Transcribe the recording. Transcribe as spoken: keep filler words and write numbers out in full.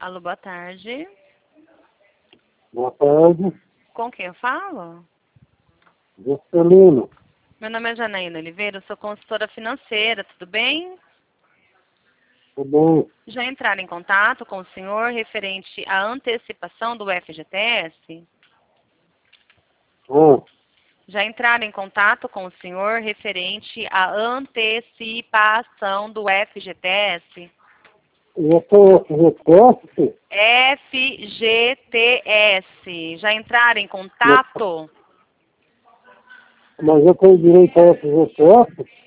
Alô, boa tarde. Boa tarde, Com quem eu falo? Juscelino. Meu nome é Janaína Oliveira, eu sou consultora financeira, tudo bem? Tudo bem? Já entraram em contato com o senhor referente à antecipação do F G T S? Ah, Já entraram em contato com o senhor referente à antecipação do F G T S? eu sou F G T S, F G T S. Já entraram em contato? mas eu tenho direito a F G T S?